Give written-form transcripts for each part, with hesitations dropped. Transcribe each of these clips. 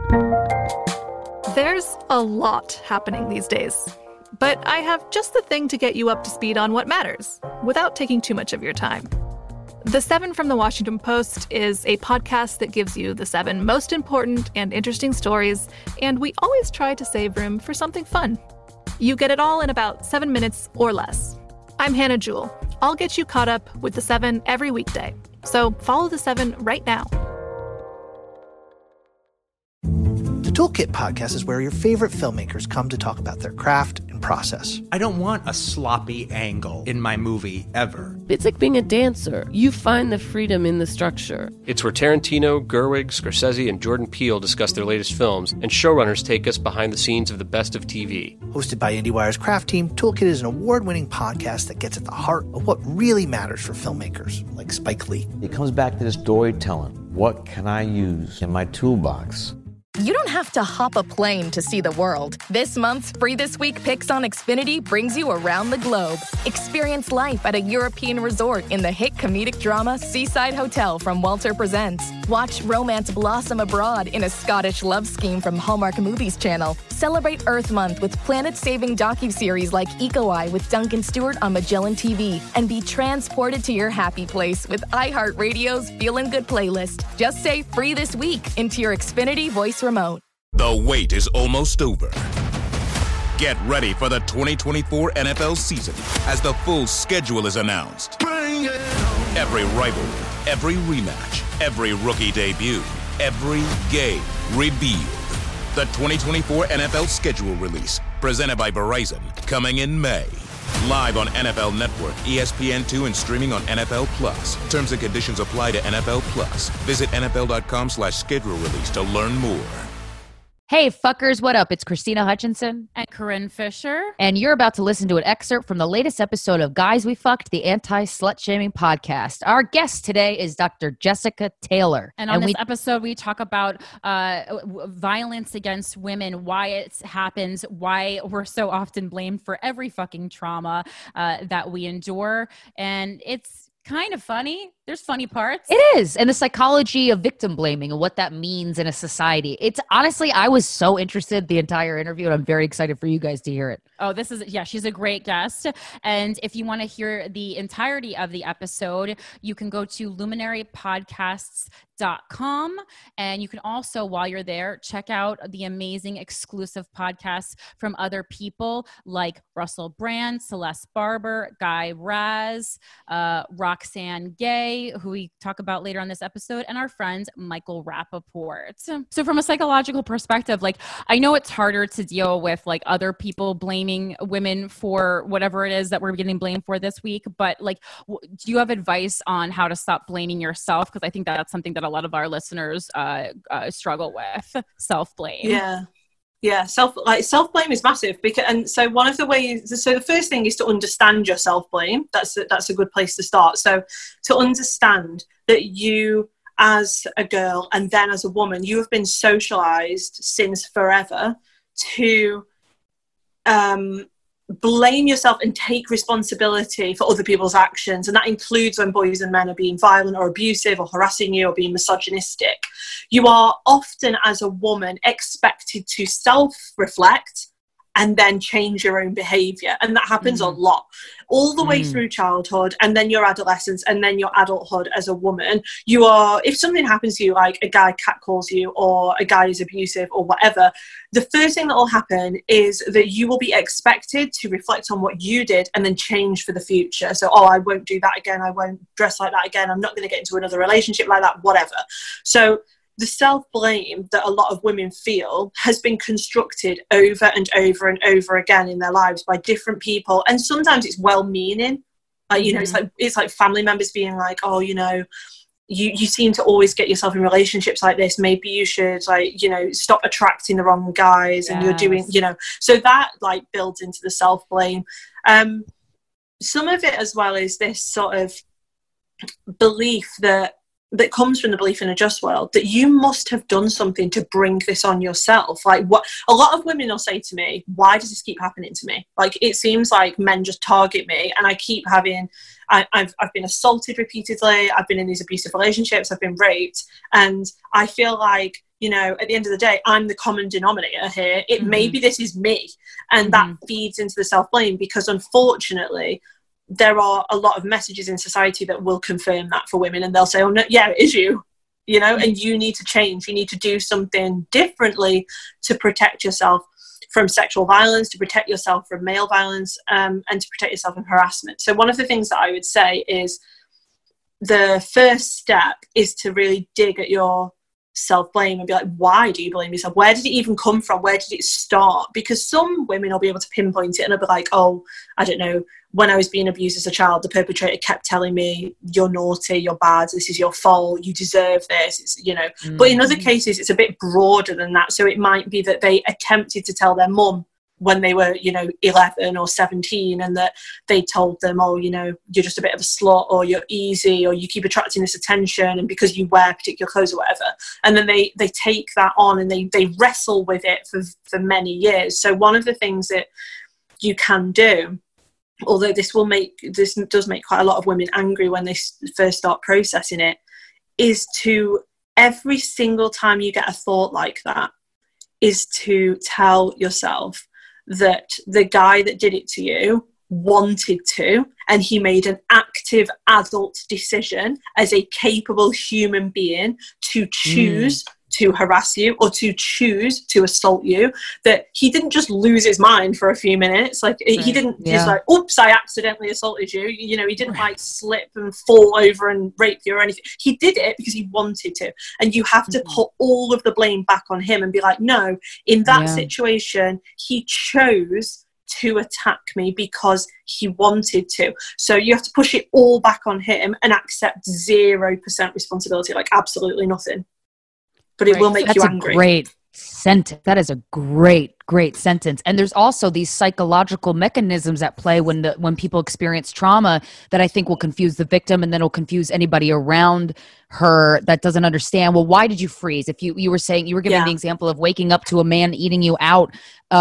There's a lot happening these days, but I have just the thing to get you up to speed on what matters, without taking too much of your time. The 7 from the Washington Post is a podcast that gives you the 7 most important and interesting stories, and we always try to save room for something fun. You get it all in about 7 minutes or less. I'm Hannah Jewell. I'll get you caught up with the 7 every weekday, so follow the 7 right now. The Toolkit podcast is where your favorite filmmakers come to talk about their craft and process. I don't want a sloppy angle in my movie ever. It's like being a dancer. You find the freedom in the structure. It's where Tarantino, Gerwig, Scorsese, and Jordan Peele discuss their latest films, and showrunners take us behind the scenes of the best of TV. Hosted by IndieWire's craft team, Toolkit is an award-winning podcast that gets at the heart of what really matters for filmmakers, like Spike Lee. It comes back to the storytelling. What can I use in my toolbox? You don't have to hop a plane to see the world. This month's Free This Week Picks on Xfinity brings you around the globe. Experience life at a European resort in the hit comedic drama Seaside Hotel from Walter Presents. Watch romance blossom abroad in a Scottish love scheme from Hallmark Movies Channel. Celebrate Earth Month with planet-saving docuseries like Eco Eye with Duncan Stewart on Magellan TV. And be transported to your happy place with iHeartRadio's Feelin' Good playlist. Just say Free This Week into your Xfinity voice remote. The wait is almost over. Get ready for the 2024 NFL season as the full schedule is announced. Every rivalry, every rematch, every rookie debut, every game revealed. The 2024 NFL schedule release, presented by Verizon, coming in May. Live on NFL Network, ESPN2, and streaming on NFL Plus. Terms and conditions apply to NFL Plus. Visit NFL.com/schedule release to learn more. Hey, fuckers, what up? It's Christina Hutchinson. And Corinne Fisher. And you're about to listen to an excerpt from the latest episode of Guys We Fucked, the anti-slut-shaming podcast. Our guest today is Dr. Jessica Taylor. And on this episode, we talk about violence against women, why it happens, why we're so often blamed for every fucking trauma that we endure. And it's kind of funny. There's funny parts. It is. And the psychology of victim blaming and what that means in a society. It's honestly, I was so interested the entire interview, and I'm very excited for you guys to hear it. Oh, she's a great guest. And if you want to hear the entirety of the episode, you can go to luminarypodcasts.com. And you can also, while you're there, check out the amazing exclusive podcasts from other people like Russell Brand, Celeste Barber, Guy Raz, Roxanne Gay, who we talk about later on this episode, and our friend Michael Rappaport. So from a psychological perspective, like, I know it's harder to deal with like other people blaming women for whatever it is that we're getting blamed for this week, but like, do you have advice on how to stop blaming yourself? Because I think that's something that a lot of our listeners struggle with, self-blame. Yeah, self-blame is massive, and so one of the ways, so the first thing is to understand your self-blame. That's a good place to start. So to understand that you as a girl and then as a woman, you have been socialized since forever to blame yourself and take responsibility for other people's actions. And that includes when boys and men are being violent or abusive or harassing you or being misogynistic. You are often, as a woman, expected to self-reflect and then change your own behavior. And that happens a lot, all the way through childhood, and then your adolescence, and then your adulthood as a woman. You are, if something happens to you, like a guy catcalls you or a guy is abusive or whatever, the first thing that will happen is that you will be expected to reflect on what you did and then change for the future. So, I won't do that again. I won't dress like that again. I'm not going to get into another relationship like that, whatever. So the self-blame that a lot of women feel has been constructed over and over and over again in their lives by different people. And sometimes it's well-meaning. It's like family members being like, you seem to always get yourself in relationships like this. Maybe you should stop attracting the wrong guys. And you're doing, so that like builds into the self-blame. Some of it as well is this sort of belief that that comes from the belief in a just world, that you must have done something to bring this on yourself. Like, what a lot of women will say to me, why does this keep happening to me? Like, it seems like men just target me, and I keep having, I've been assaulted repeatedly, I've been in these abusive relationships, I've been raped, and I feel like, you know, at the end of the day, I'm the common denominator here. Maybe this is me, and that feeds into the self-blame, because unfortunately there are a lot of messages in society that will confirm that for women, and they'll say, oh no, yeah, it is you, you know, and you need to change, you need to do something differently to protect yourself from sexual violence, to protect yourself from male violence, and to protect yourself from harassment. So one of the things that I would say is the first step is to really dig at your self-blame and be like, why do you blame yourself? Where did it even come from? Where did it start? Because some women will be able to pinpoint it, and they'll be like, oh, I don't know, when I was being abused as a child, the perpetrator kept telling me, you're naughty, you're bad, this is your fault, you deserve this, it's, you know. But in other cases, it's a bit broader than that. So it might be that they attempted to tell their mum when they were, you know, 11 or 17, and that they told them, oh, you know, you're just a bit of a slut, or you're easy, or you keep attracting this attention, and because you wear particular clothes or whatever. And then they take that on, and they wrestle with it for many years. So one of the things that you can do, although this does make quite a lot of women angry when they first start processing it, is to, every single time you get a thought like that, is to tell yourself that the guy that did it to you wanted to, and he made an active adult decision as a capable human being to choose to harass you or to choose to assault you, that he didn't just lose his mind for a few minutes. Like, he didn't just like, oops, I accidentally assaulted you. You know, he didn't like slip and fall over and rape you or anything. He did it because he wanted to. And you have to put all of the blame back on him and be like, no, in that situation, he chose to attack me because he wanted to. So you have to push it all back on him and accept 0% responsibility, like absolutely nothing. But it will make you angry. That's a great sentence. That is a great sentence. And there's also these psychological mechanisms at play when people experience trauma that I think will confuse the victim, and then will confuse anybody around her that doesn't understand, well, why did you freeze? If you were saying, you were giving the example of waking up to a man eating you out,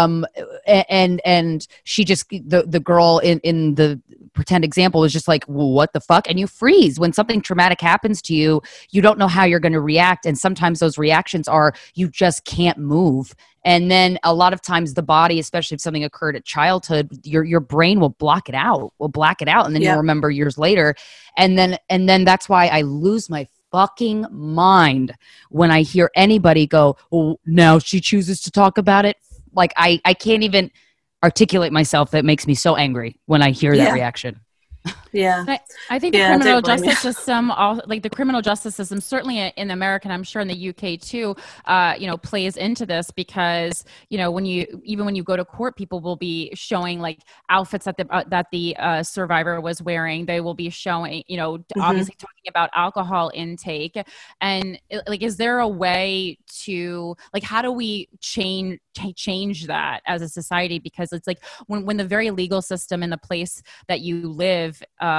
and she just, the girl in the pretend example is just like, well, what the fuck? And you freeze. When something traumatic happens to you, you don't know how you're going to react. And sometimes those reactions are, you just can't move. And then a lot of times the body, especially if something occurred at childhood, your brain will black it out, and then you'll remember years later. And then that's why I lose my fucking mind when I hear anybody go, oh, now she chooses to talk about it. Like, I can't even articulate myself. That makes me so angry when I hear that reaction. Yeah, I think the criminal justice system, like the criminal justice system, certainly in America, and I'm sure in the UK too, plays into this, because when you go to court, people will be showing like outfits that the survivor was wearing. They will be showing, obviously talking about alcohol intake, and is there a way to how do we change that as a society? Because it's like when the very legal system in the place that you live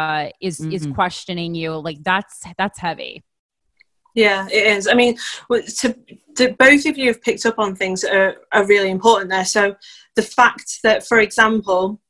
is questioning you, like that's heavy. Yeah, it is. I mean, both of you have picked up on things that are really important there. So the fact that, for example,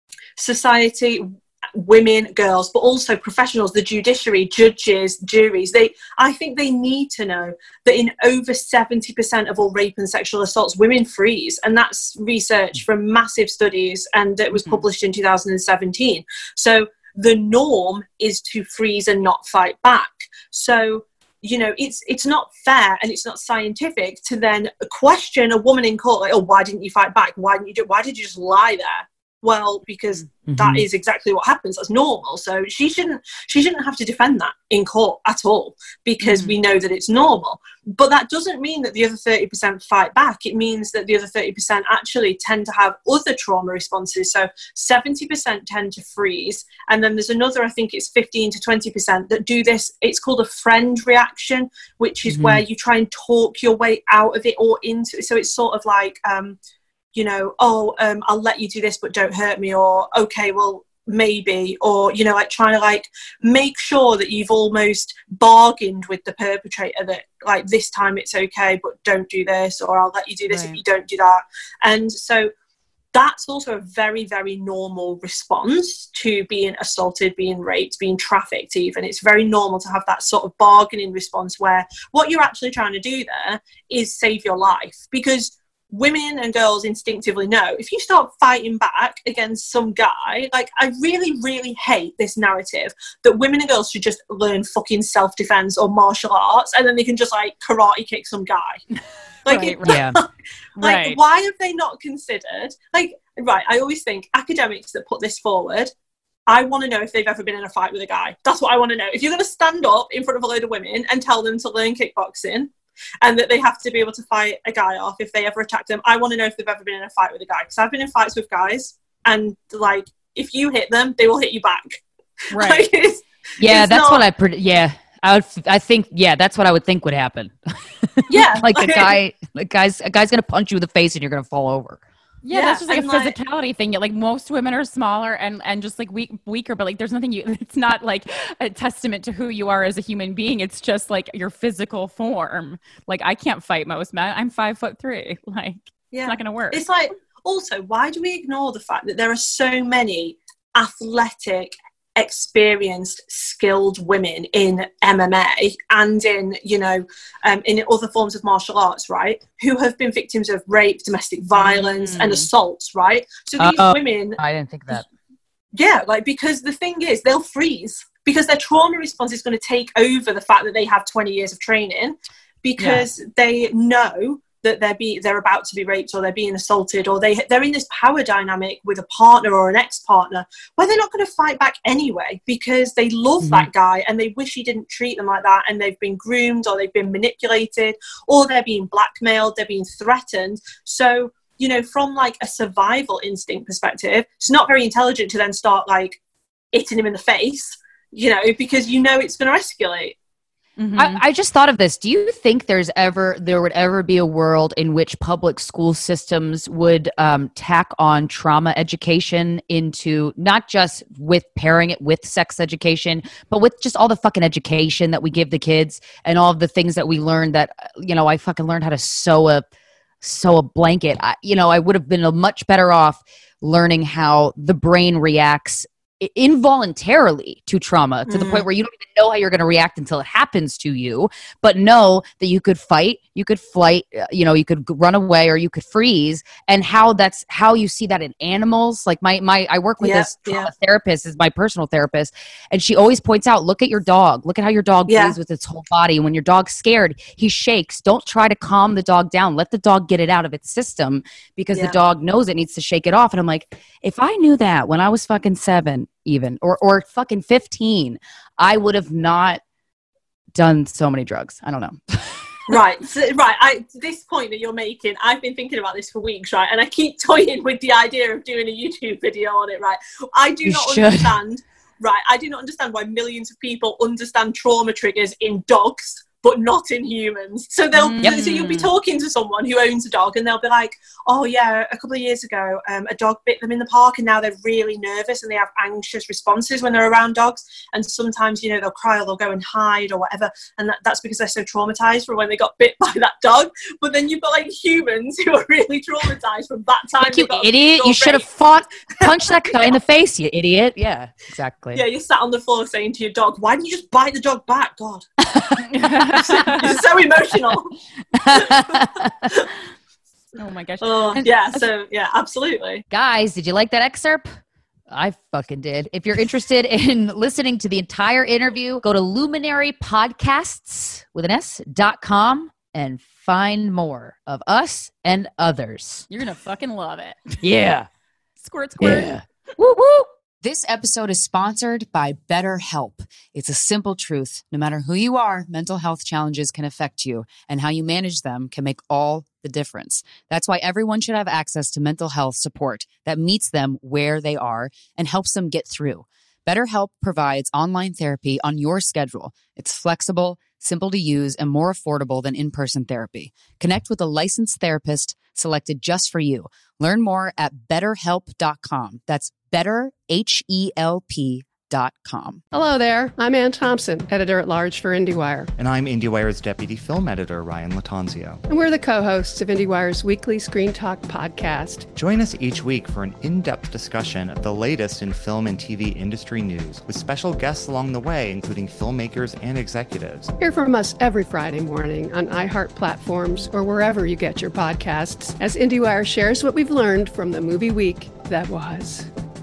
society, women, girls, but also professionals, the judiciary, judges, juries, I think they need to know that in over 70% of all rape and sexual assaults, women freeze. And that's research from massive studies, and it was published in 2017. So the norm is to freeze and not fight back. So, it's not fair and it's not scientific to then question a woman in court, like, oh, why didn't you fight back? Why did you just lie there? Well, because that is exactly what happens. That's normal. So she shouldn't have to defend that in court at all, because we know that it's normal. But that doesn't mean that the other 30% fight back. It means that the other 30% actually tend to have other trauma responses. So 70% tend to freeze. And then there's another, I think it's 15 to 20% that do this. It's called a friend reaction, which is where you try and talk your way out of it or into it. So it's sort of like, I'll let you do this, but don't hurt me. Or, okay, well, maybe, or, you know, like trying to like make sure that you've almost bargained with the perpetrator that like this time it's okay, but don't do this, or I'll let you do this if you don't do that. And so that's also a very, very normal response to being assaulted, being raped, being trafficked even. It's very normal to have that sort of bargaining response where what you're actually trying to do there is save your life, because women and girls instinctively know if you start fighting back against some guy, like, I really, really hate this narrative that women and girls should just learn fucking self-defense or martial arts and then they can just like karate kick some guy. Like, why have they not considered, like, I always think academics that put this forward, I want to know if they've ever been in a fight with a guy. That's what I want to know. If you're going to stand up in front of a load of women and tell them to learn kickboxing and that they have to be able to fight a guy off if they ever attack them, I want to know if they've ever been in a fight with a guy. Because I've been in fights with guys, and like, if you hit them, they will hit you back. Right. Like, I think that's what I would think would happen. Yeah. Like a guy's gonna punch you in the face and you're gonna fall over. Yeah, that's just like a physicality thing. Like, most women are smaller and just like weaker, but like there's nothing it's not like a testament to who you are as a human being. It's just like your physical form. Like, I can't fight most men. I'm 5'3". Like, it's not gonna work. It's like, also, why do we ignore the fact that there are so many athletic, experienced, skilled women in MMA and in, you know, in other forms of martial arts, right, who have been victims of rape, domestic violence and assaults, right? So these women, I didn't think that. Yeah, like, because the thing is, they'll freeze because their trauma response is going to take over the fact that they have 20 years of training, because they know that they're about to be raped, or they're being assaulted, or they're in this power dynamic with a partner or an ex-partner where they're not going to fight back anyway, because they love that guy and they wish he didn't treat them like that, and they've been groomed, or they've been manipulated, or they're being blackmailed, they're being threatened. So, you know, from like a survival instinct perspective, it's not very intelligent to then start like hitting him in the face, you know, because you know it's going to escalate. I just thought of this. Do you think there would ever be a world in which public school systems would tack on trauma education into, not just with pairing it with sex education, but with just all the fucking education that we give the kids and all of the things that we learned that, you know, I fucking learned how to sew a blanket. I would have been much better off learning how the brain reacts involuntarily to trauma, to the point where you don't even know how you're going to react until it happens to you, but know that you could fight, you could flight, you could run away, or you could freeze, and that's how you see that in animals. Like I work with this trauma therapist, is my personal therapist, and she always points out, look at your dog, look at how your dog plays with its whole body. When your dog's scared, he shakes. Don't try to calm the dog down. Let the dog get it out of its system, because the dog knows it needs to shake it off. And I'm like, if I knew that when I was fucking 7 even, or fucking 15, I would have not done so many drugs. I don't know. Right. This point that you're making, I've been thinking about this for weeks, right? And I keep toying with the idea of doing a YouTube video on it, right? I do not understand why millions of people understand trauma triggers in dogs, but not in humans. So so you'll be talking to someone who owns a dog, and they'll be like, oh yeah, a couple of years ago, a dog bit them in the park, and now they're really nervous and they have anxious responses when they're around dogs. And sometimes, you know, they'll cry or they'll go and hide or whatever. And that's because they're so traumatized from when they got bit by that dog. But then you've got like humans who are really traumatized from that time. Like, you idiot, you should have punched that guy in the face, you idiot. Yeah, exactly. Yeah, you sat on the floor saying to your dog, why didn't you just bite the dog back? God. It's so emotional. Oh my gosh. Absolutely. Guys, did you like that excerpt? I fucking did. If you're interested in listening to the entire interview, go to luminarypodcasts.com and find more of us and others. You're gonna fucking love it. Yeah. Squirt. Yeah. Woo woo. This episode is sponsored by BetterHelp. It's a simple truth. No matter who you are, mental health challenges can affect you, and how you manage them can make all the difference. That's why everyone should have access to mental health support that meets them where they are and helps them get through. BetterHelp provides online therapy on your schedule. It's flexible, simple to use, and more affordable than in-person therapy. Connect with a licensed therapist selected just for you. Learn more at BetterHelp.com. That's BetterHelp.com. Hello there. I'm Ann Thompson, editor-at-large for IndieWire. And I'm IndieWire's deputy film editor, Ryan Latanzio. And we're the co-hosts of IndieWire's weekly Screen Talk podcast. Join us each week for an in-depth discussion of the latest in film and TV industry news, with special guests along the way, including filmmakers and executives. Hear from us every Friday morning on iHeart platforms or wherever you get your podcasts, as IndieWire shares what we've learned from the movie week that was.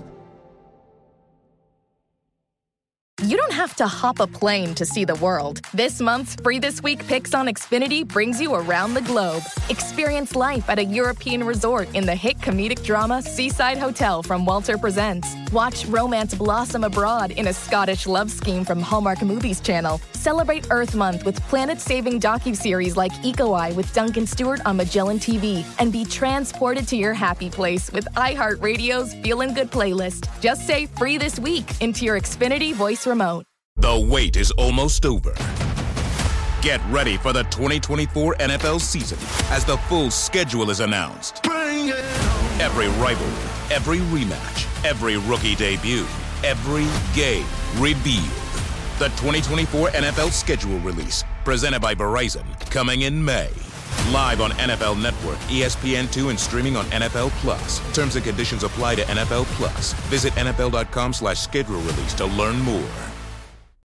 You don't have to hop a plane to see the world. This month's Free This Week Picks on Xfinity brings you around the globe. Experience life at a European resort in the hit comedic drama Seaside Hotel from Walter Presents. Watch romance blossom abroad in a Scottish love scheme from Hallmark Movies Channel. Celebrate Earth Month with planet-saving docuseries like Eco Eye with Duncan Stewart on Magellan TV. And be transported to your happy place with iHeartRadio's Feelin' Good playlist. Just say Free This Week into your Xfinity voice remote. The wait is almost over. Get ready for the 2024 NFL season as the full schedule is announced. Every rivalry, every rematch, every rookie debut, every game revealed. The 2024 NFL schedule release, presented by Verizon, coming in May. Live on NFL Network, ESPN2, and streaming on NFL Plus. Terms and conditions apply to NFL Plus. Visit NFL.com/schedule release to learn more.